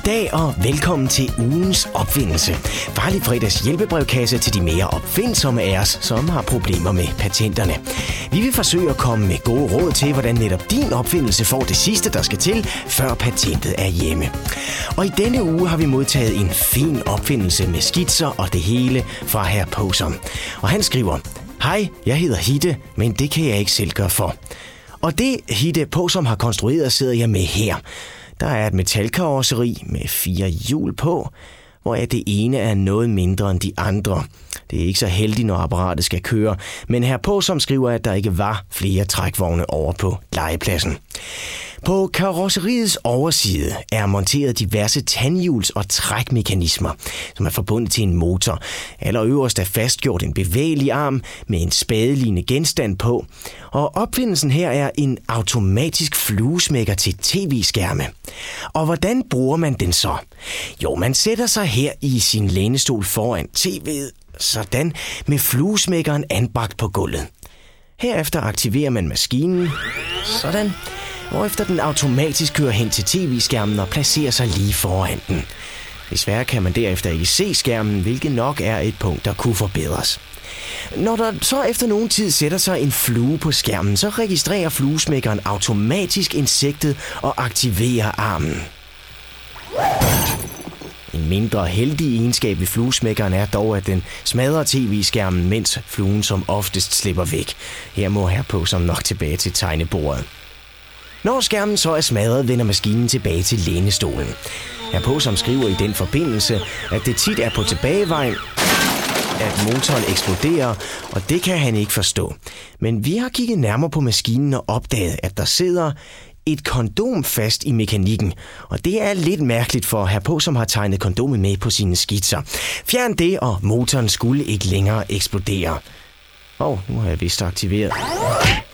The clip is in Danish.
Goddag og velkommen til ugens opfindelse. Farlig fredags hjælpebrevkasse til de mere opfindsomme af os, som har problemer med patenterne. Vi vil forsøge at komme med gode råd til, hvordan netop din opfindelse får det sidste, der skal til, før patentet er hjemme. Og i denne uge har vi modtaget en fin opfindelse med skitser og det hele fra Herr Possum. Og han skriver: Hej, jeg hedder Hitte, men det kan jeg ikke selv gøre for. Og det Hitte Possum har konstrueret, sidder jeg med her. Der er et metalkarosseri med 4 hjul på, hvor det ene er noget mindre end de andre. Det er ikke så heldigt, når apparatet skal køre, men Herr Possum skriver, at der ikke var flere trækvogne over på legepladsen. På karosseriets overside er monteret diverse tandhjuls- og trækmekanismer, som er forbundet til en motor. Allerøverst er fastgjort en bevægelig arm med en spadelignende genstand på, og opfindelsen her er en automatisk fluesmækker til tv-skærme. Og hvordan bruger man den så? Jo, man sætter sig her i sin lænestol foran tv'et, sådan, med fluesmækkeren anbragt på gulvet. Herefter aktiverer man maskinen, sådan, hvorefter den automatisk kører hen til tv-skærmen og placerer sig lige foran den. Desværre kan man derefter ikke se skærmen, hvilket nok er et punkt, der kunne forbedres. Når der så efter nogen tid sætter sig en flue på skærmen, så registrerer fluesmækkeren automatisk insektet og aktiverer armen. En mindre heldig egenskab ved fluesmækkeren er dog, at den smadrer tv-skærmen, mens fluen som oftest slipper væk. Her må Herr Possum nok tilbage til tegnebordet. Når skærmen så er smadret, vender maskinen tilbage til lænestolen. Herr Possum skriver i den forbindelse, at det tit er på tilbagevejen, at motoren eksploderer, og det kan han ikke forstå. Men vi har kigget nærmere på maskinen og opdaget, at der sidder et kondom fast i mekanikken, og det er lidt mærkeligt, for Herr Possum har tegnet kondomet med på sine skitser. Fjern det, og motoren skulle ikke længere eksplodere. Nu har jeg vist aktiveret.